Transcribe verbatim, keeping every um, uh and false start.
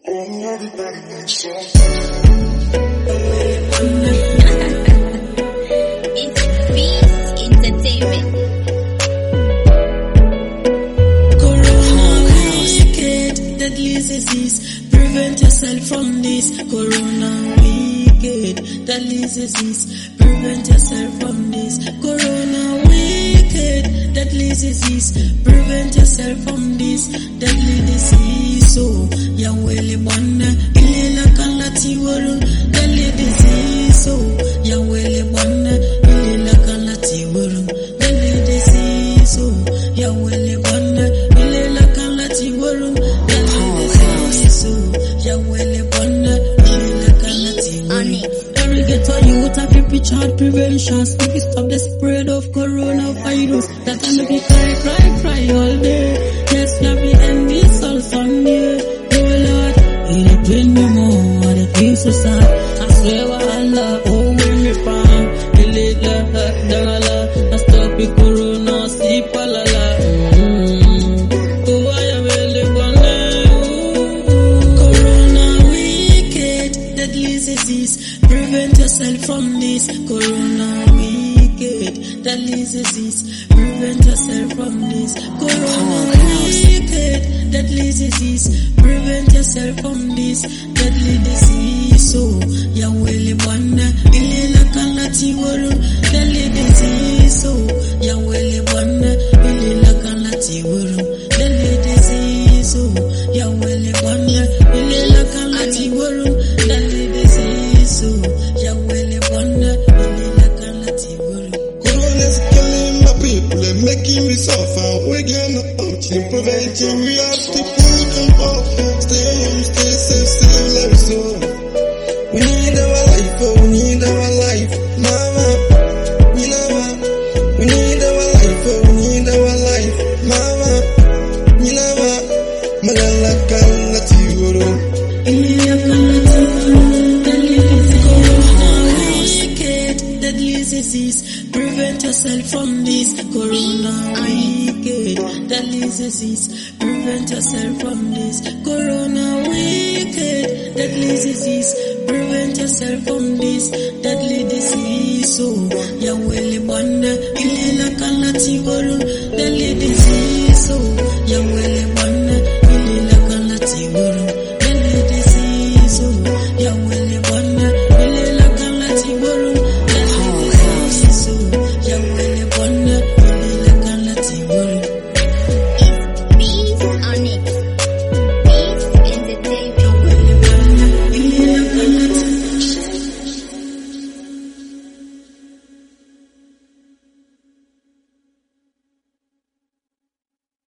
It's Beast Entertainment. Corona wicked, deadly disease. Prevent yourself from this. Corona wicked, deadly disease. Prevent yourself from this. Corona wicked, deadly disease. Prevent yourself from this deadly disease. So ya wele bwana ilela kalati waru deadly disease. So ya wele bwana ilela kalati waru deadly disease. So ya wele bwana ilela kalati waru deadly disease. So ya wele bwana ilela kalati waru. Every ghetto youth have to preach hard prevention. Speak to stop the spread of coronavirus. That time to be cry, cry, cry all day. Yes, you be end this all Sunday. Oh Lord, it ain't bring me more. The things so sad. I swear Allah, oh when me found the little hurt dangala. I stop the corona, see palala. Oh, I am really gonna. Corona wicked, deadly disease. Prevent yourself from this. Corona wicked, deadly disease. Prevent yourself from this. Corona wicked, deadly disease. Prevent yourself from this deadly disease. So ya wele bwana ilela kalati waru deadly disease. So ya wele bwana ilela kalati waru deadly disease. So ya wele bwana ilela kalati waru deadly disease. So ya wele bwana ilela kalati waru. Corona's killing my people and making me suffer. We're gonna option prevention. We have to put them off. Stay home, stay safe, save lives. So we need our life, oh, we need our life, mama. We never. We need our life, oh, we need our life, mama. We never. Malala kala tiworo. Ilela kalati waru deadly disease. Corona wicked, deadly disease. Prevent yourself from this. Corona wicked, deadly disease. Prevent yourself from this. Corona wicked, deadly disease. Prevent yourself from this